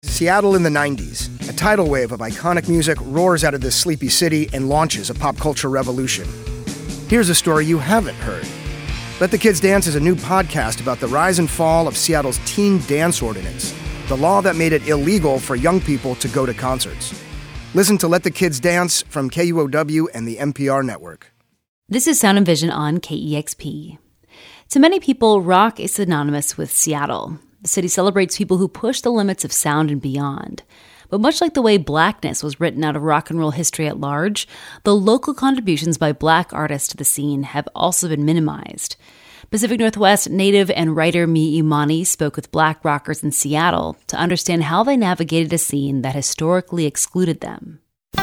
Seattle in the 90s. A tidal wave of iconic music roars out of this sleepy city and launches a pop culture revolution. Here's a story you haven't heard. Let the Kids Dance is a new podcast about the rise and fall of Seattle's teen dance ordinance, the law that made it illegal for young people to go to concerts. Listen to Let the Kids Dance from KUOW and the NPR network. This is Sound and Vision on KEXP. To many people, rock is synonymous with Seattle. The city celebrates people who push the limits of sound and beyond. But much like the way Blackness was written out of rock and roll history at large, the local contributions by Black artists to the scene have also been minimized. Pacific Northwest native and writer Mi Imani spoke with Black rockers in Seattle to understand how they navigated a scene that historically excluded them.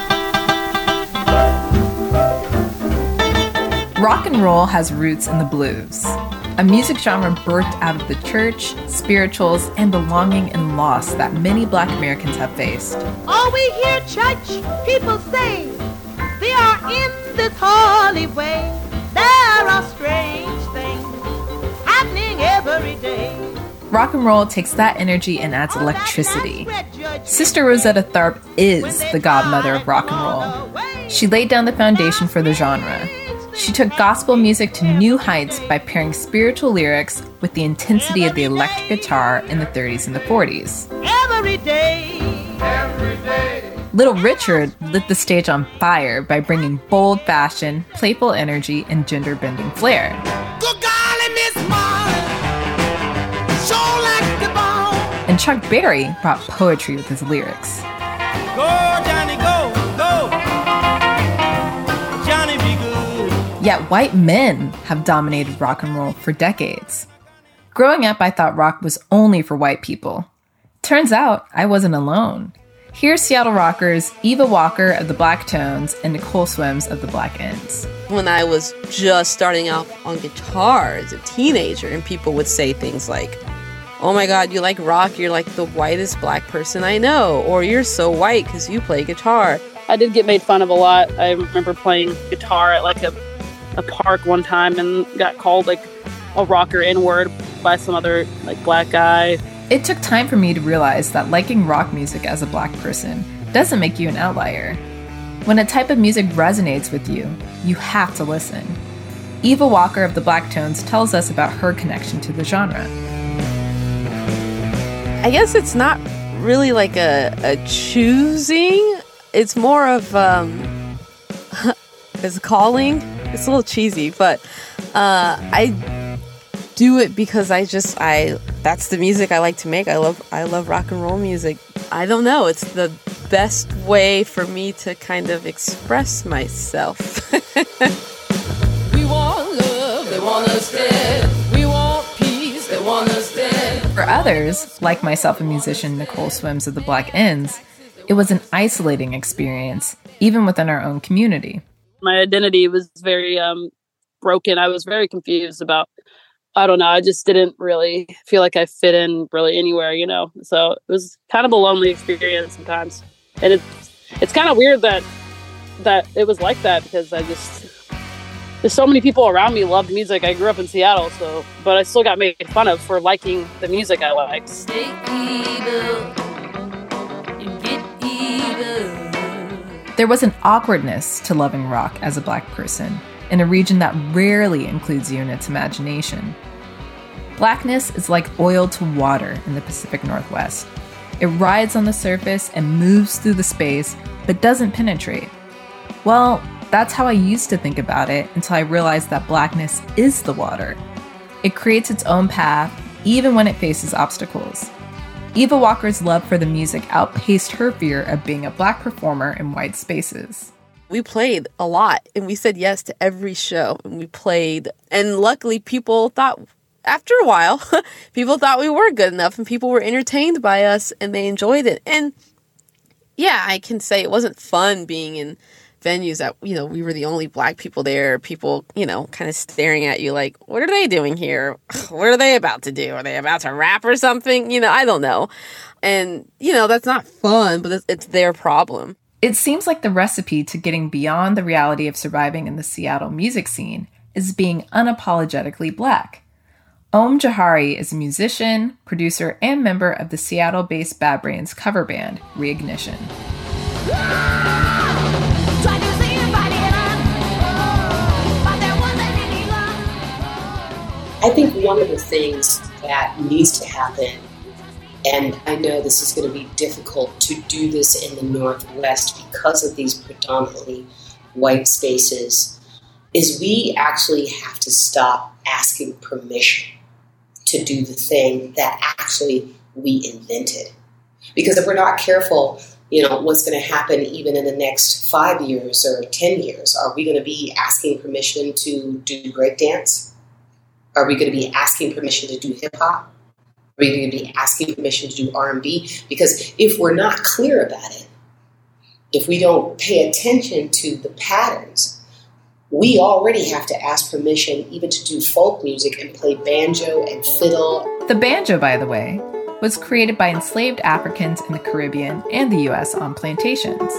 Rock and roll has roots in the blues, a music genre birthed out of the church, spirituals, and the longing and loss that many Black Americans have faced. All we hear church people say, they are in this holy way. There are strange things happening every day. Rock and roll takes that energy and adds electricity. Sister Rosetta Tharpe is the godmother of rock and roll. She laid down the foundation for the genre. She took gospel music to new heights by pairing spiritual lyrics with the intensity of the electric guitar in the 30s and the 40s. Every day. Little Richard lit the stage on fire by bringing bold fashion, playful energy, and gender-bending flair. Good golly, Miss Molly, sure like the bone. And Chuck Berry brought poetry with his lyrics. Go, Johnny, go, go. Johnny, be good. Yet white men have dominated rock and roll for decades. Growing up, I thought rock was only for white people. Turns out, I wasn't alone. Here's Seattle rockers Eva Walker of the Black Tones and Nicole Swims of the Black Ends. When I was just starting out on guitar as a teenager, and people would say things like, "Oh my God, you like rock? You're like the whitest Black person I know," or "You're so white because you play guitar." I did get made fun of a lot. I remember playing guitar at like a park one time and got called like a rocker N-word by some other like Black guy. It took time for me to realize that liking rock music as a Black person doesn't make you an outlier. When a type of music resonates with you, you have to listen. Eva Walker of the Black Tones tells us about her connection to the genre. I guess it's not really like a choosing. It's more of it's a calling. It's a little cheesy, but I do it because that's the music I like to make. I love rock and roll music. I don't know. It's the best way for me to kind of express myself. We want love, they want us dead. We want peace, they want us dead. For others, like myself and musician Nicole Swims of the Black Ends, it was an isolating experience, even within our own community. My identity was very broken. I was very confused about, I don't know, I just didn't really feel like I fit in really anywhere, you know? So it was kind of a lonely experience sometimes. And it's kind of weird that it was like that, because there's so many people around me loved music. I grew up in Seattle, but I still got made fun of for liking the music I liked. Stay evil. You get evil. There was an awkwardness to loving rock as a Black person in a region that rarely includes you in its imagination. Blackness is like oil to water in the Pacific Northwest. It rides on the surface and moves through the space, but doesn't penetrate. Well, that's how I used to think about it until I realized that Blackness is the water. It creates its own path, even when it faces obstacles. Eva Walker's love for the music outpaced her fear of being a Black performer in white spaces. We played a lot, and we said yes to every show, and we played. And luckily, people thought, after a while, people thought we were good enough, and people were entertained by us, and they enjoyed it. And yeah, I can say it wasn't fun being in venues that, you know, we were the only Black people there. People, you know, kind of staring at you like, what are they doing here? What are they about to do? Are they about to rap or something? You know, I don't know. And, you know, that's not fun, but it's their problem. It seems like the recipe to getting beyond the reality of surviving in the Seattle music scene is being unapologetically Black. Om Jahari is a musician, producer, and member of the Seattle-based Bad Brains cover band, Reignition. I think one of the things that needs to happen, and I know this is going to be difficult to do this in the Northwest because of these predominantly white spaces, is we actually have to stop asking permission to do the thing that actually we invented. Because if we're not careful, what's going to happen even in the next 5 years or 10 years? Are we going to be asking permission to do breakdance? Are we going to be asking permission to do hip-hop? Are we going to be asking permission to do R&B? Because if we're not clear about it, if we don't pay attention to the patterns, we already have to ask permission even to do folk music and play banjo and fiddle. The banjo, by the way, was created by enslaved Africans in the Caribbean and the U.S. on plantations.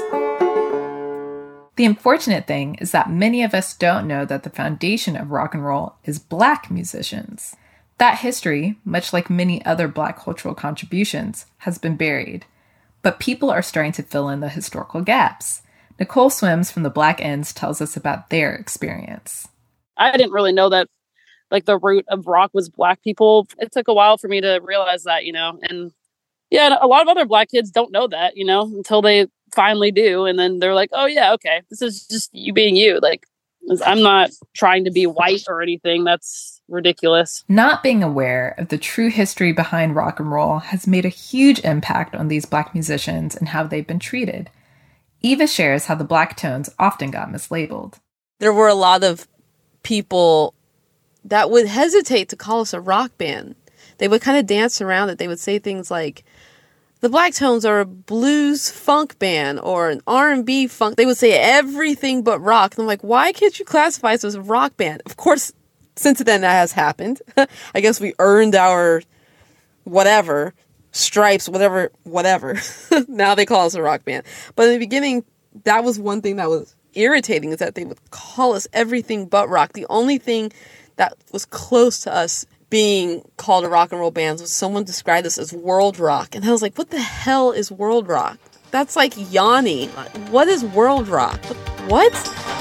The unfortunate thing is that many of us don't know that the foundation of rock and roll is Black musicians. That history, much like many other Black cultural contributions, has been buried. But people are starting to fill in the historical gaps. Nicole Swims from the Black Ends tells us about their experience. I didn't really know that, the root of rock was Black people. It took a while for me to realize that, and yeah, a lot of other Black kids don't know that, until they finally do. And then they're like, oh yeah, okay, this is just you being you. I'm not trying to be white or anything. That's ridiculous. Not being aware of the true history behind rock and roll has made a huge impact on these Black musicians and how they've been treated. Eva shares how the Black Tones often got mislabeled. There were a lot of people that would hesitate to call us a rock band. They would kind of dance around it. They would say things like, the Black Tones are a blues funk band or an R&B funk. They would say everything but rock. And I'm like, why can't you classify us as a rock band? Of course, since then that has happened. I guess we earned our whatever, stripes, whatever. Now they call us a rock band. But in the beginning, that was one thing that was irritating, is that they would call us everything but rock. The only thing that was close to us being called a rock and roll band was someone described us as world rock. And I was like, what the hell is world rock? That's like Yanni. What is world rock? What?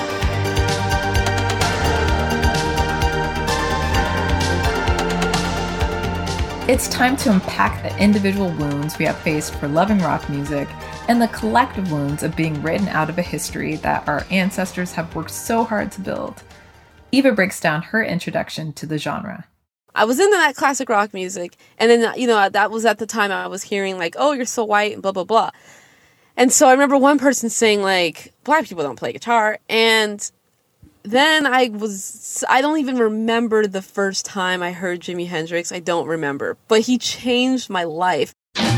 It's time to unpack the individual wounds we have faced for loving rock music and the collective wounds of being written out of a history that our ancestors have worked so hard to build. Eva breaks down her introduction to the genre. I was into that classic rock music, and then, that was at the time I was hearing, oh, you're so white, and blah, blah, blah. And so I remember one person saying, Black people don't play guitar, and then I don't even remember the first time I heard Jimi Hendrix. I don't remember, but he changed my life.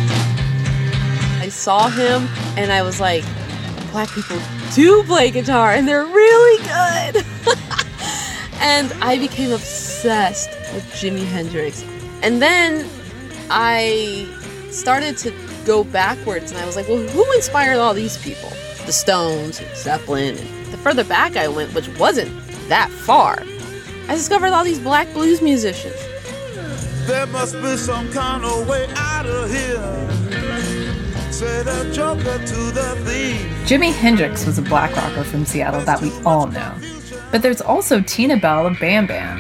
I saw him, and I was like, Black people do play guitar, and they're really good. And I became obsessed with Jimi Hendrix. And then I started to go backwards, and I was like, well, who inspired all these people? The Stones, and Zeppelin. And the further back I went, which wasn't that far, I discovered all these Black blues musicians. There must be some kind of way out of here. Say the joker to the thief. Jimi Hendrix was a Black rocker from Seattle that we all know. But there's also Tina Bell of Bam Bam.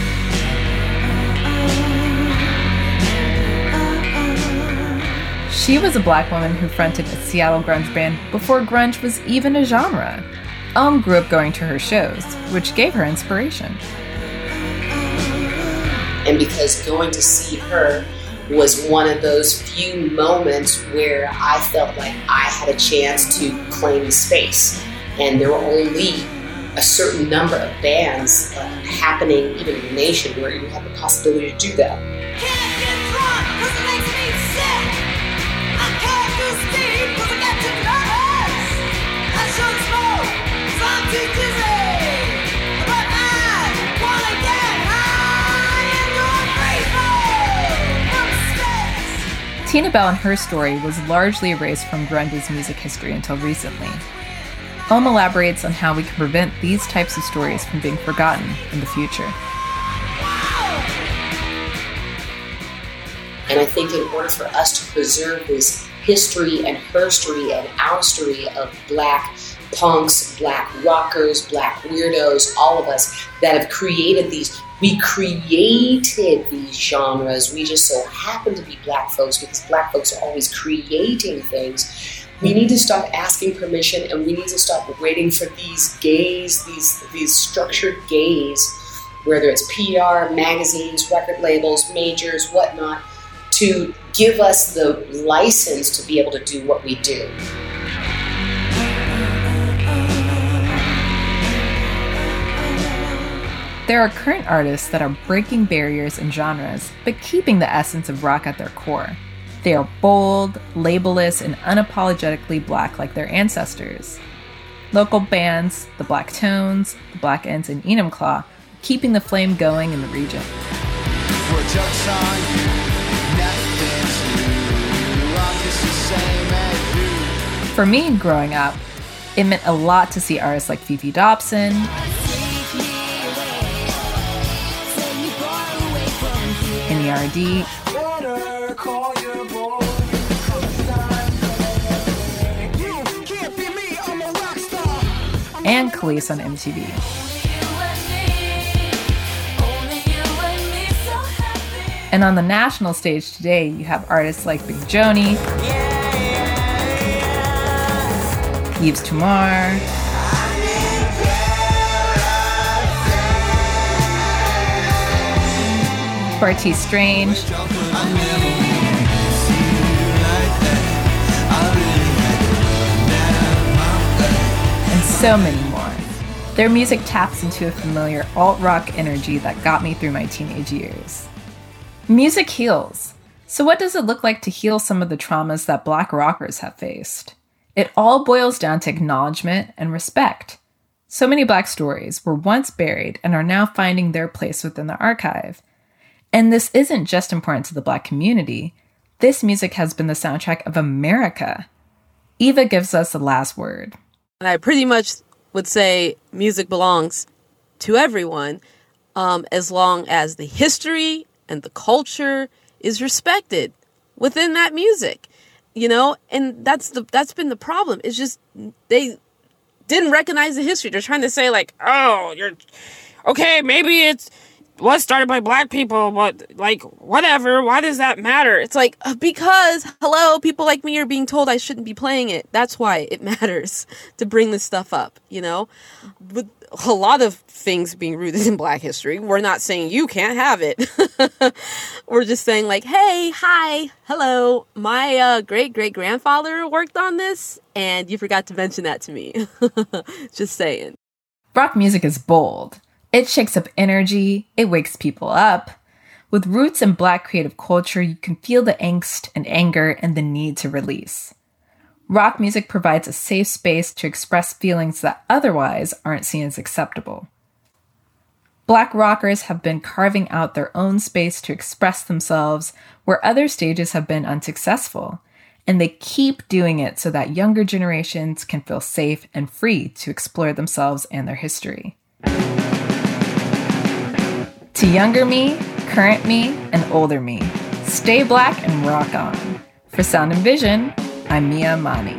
She was a Black woman who fronted a Seattle grunge band before grunge was even a genre. Grew up going to her shows, which gave her inspiration. And because going to see her was one of those few moments where I felt like I had a chance to claim space. And there were only a certain number of bands happening even in the nation where you had the possibility to do that. Can't get drunk 'cause it makes me sick. I can't do steam 'cause I get too nervous. I should smoke 'cause I'm too dizzy. But I wanna get high and go crazy. Tina Bell and her story was largely erased from grunge's music history until recently. Om elaborates on how we can prevent these types of stories from being forgotten in the future. And I think in order for us to preserve this history and herstory and ourstory of Black punks, Black rockers, Black weirdos, all of us that have created these. We created these genres. We just so happen to be Black folks because Black folks are always creating things. We need to stop asking permission, and we need to stop waiting for these gays, these structured gays, whether it's PR, magazines, record labels, majors, whatnot, to give us the license to be able to do what we do. There are current artists that are breaking barriers and genres, but keeping the essence of rock at their core. They are bold, labelless, and unapologetically Black like their ancestors. Local bands, the Black Tones, the Black Ends, and Enumclaw, keeping the flame going in the region. For me, growing up, it meant a lot to see artists like Fifi Dobson, NERD, and Khalees on MTV. And on the national stage today, you have artists like Big Joni, Yves Tumor, Bartees Strange, and so many more. Their music taps into a familiar alt-rock energy that got me through my teenage years. Music heals. So what does it look like to heal some of the traumas that Black rockers have faced? It all boils down to acknowledgement and respect. So many Black stories were once buried and are now finding their place within the archive. And this isn't just important to the Black community. This music has been the soundtrack of America. Eva gives us the last word. And I pretty much would say music belongs to everyone, as long as the history and the culture is respected within that music, you know? And that's been the problem. It's just they didn't recognize the history. They're trying to say like, oh, you're okay, maybe it was started by Black people, but like whatever, why does that matter? It's like, because hello, people like me are being told I shouldn't be playing it. That's why it matters to bring this stuff up, you know? With a lot of things being rooted in Black history, we're not saying you can't have it. We're just saying like, hey, hi, hello, my great-great-grandfather worked on this, and you forgot to mention that to me. Just saying. Rock music is bold. It shakes up energy, it wakes people up. With roots in Black creative culture, you can feel the angst and anger and the need to release. Rock music provides a safe space to express feelings that otherwise aren't seen as acceptable. Black rockers have been carving out their own space to express themselves where other stages have been unsuccessful, and they keep doing it so that younger generations can feel safe and free to explore themselves and their history. To younger me, current me, and older me, stay Black and rock on. For Sound and Vision, I'm Mia Amani.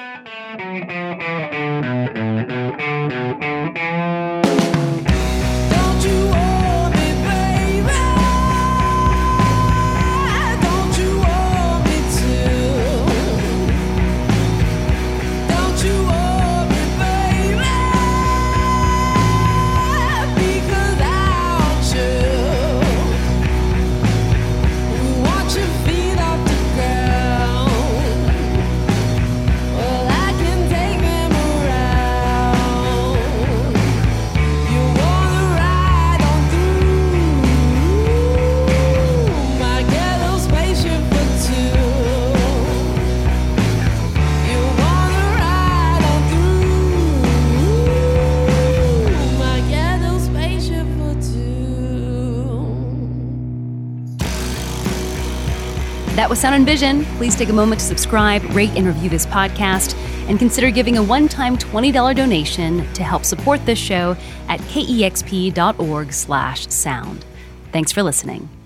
That was Sound and Vision. Please take a moment to subscribe, rate, and review this podcast, and consider giving a one-time $20 donation to help support this show at kexp.org/sound. Thanks for listening.